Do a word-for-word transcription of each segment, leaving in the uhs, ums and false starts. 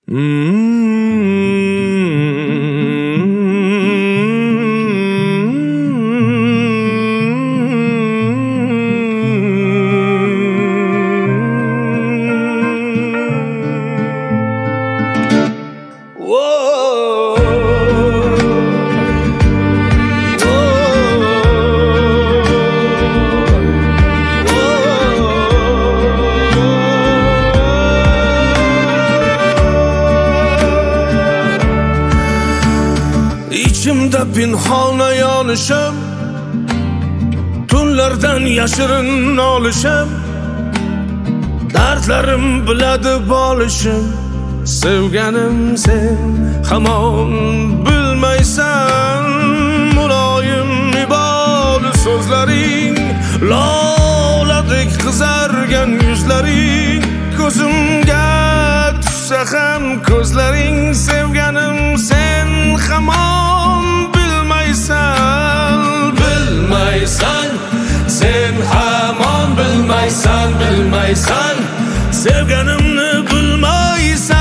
İçimde pinhona yonishim, tunlardan yashirin olishim, dardlarim biladi bolishim. Sevganim sen hamon bilmaysan, muloyim iboli so'zlaring, loladek qizargan yuzlaring, ko'zimga tushsa ham ko'zlaring. Sevganim sen hamon bilmaysan, bilmaysan, sen hamon bilmaysan, bilmaysan, sevganimni bilmaysan.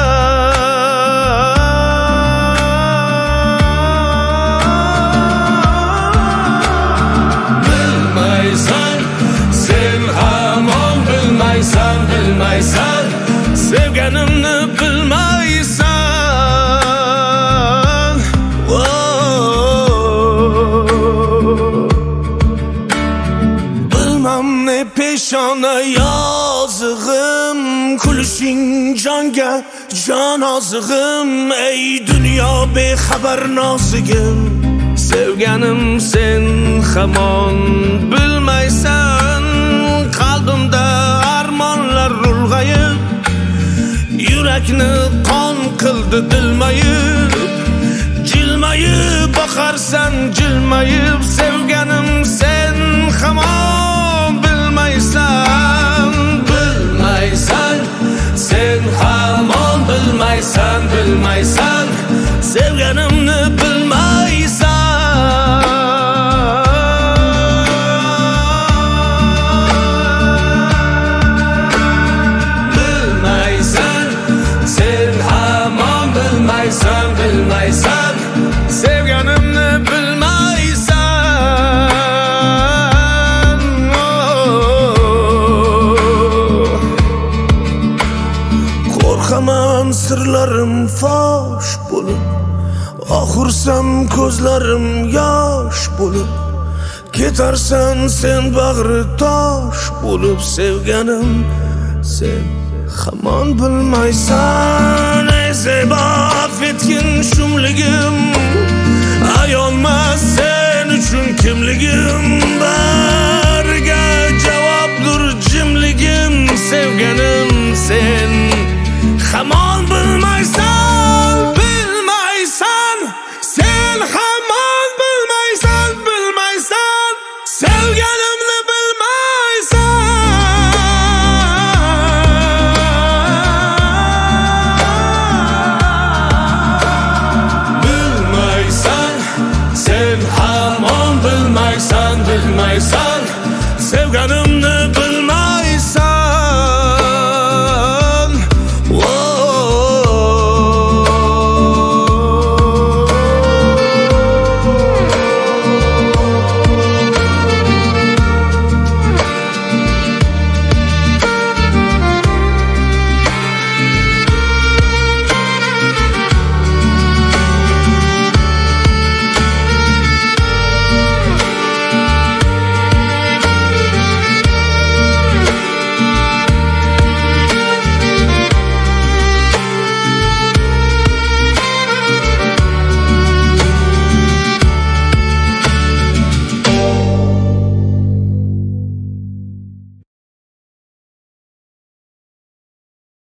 Bilmaysan, sen hamon bilmaysan, bilmaysan, sevganimni bilmaysan. Bilmem ne peshona yozig'im, kulishing jonga jon ozig'im. Ey dunyo bexabar nozigim, sevganim sen hamon bilmaysan. Qalbimda armonlar ulg'ayib, yurakni qon qildi dilmayib. Jilmayib boqarsan jilmayib, sevganim sen hamon bilmaysan, bilmaysan, sen hamon bilmaysan, bilmaysan, sevganimni bilmaysan. Bilmaysan, sen hamon bilmaysan, bilmaysan, sevganimni bilmaysan. Qo'rqaman sirlarim fosh bo'lib, oxursam ko'zlarim yosh bo'lib, ketarsan sen bag'ri tosh bo'lib. Sevganim sen hamon bilmaysan. Ey zebo affetgin shumligim, ayolmas sen uchun kimligim.